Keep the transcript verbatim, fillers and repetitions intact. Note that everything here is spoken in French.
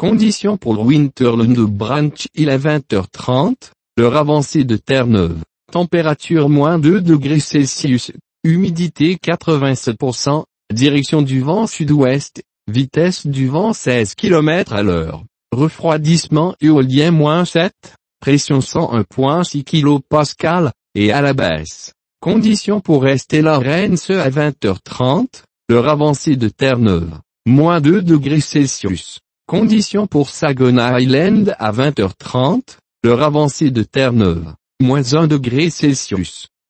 Conditions pour Winterland de Branch Hill à vingt heures trente, l'heure avancée de Terre-Neuve. Température moins deux degrés Celsius, humidité quatre-vingt-sept pour cent, direction du vent sud-ouest, vitesse du vent seize kilomètres à l'heure. Refroidissement éolien moins sept, pression cent un virgule six kilopascales, et à la baisse. Conditions pour rester Lawrence à vingt heures trente, l'heure avancée de Terre-Neuve. Moins deux degrés Celsius. Conditions pour Saginaw Island à vingt heures trente, l'heure avancée de Terre-Neuve. Moins un degré Celsius.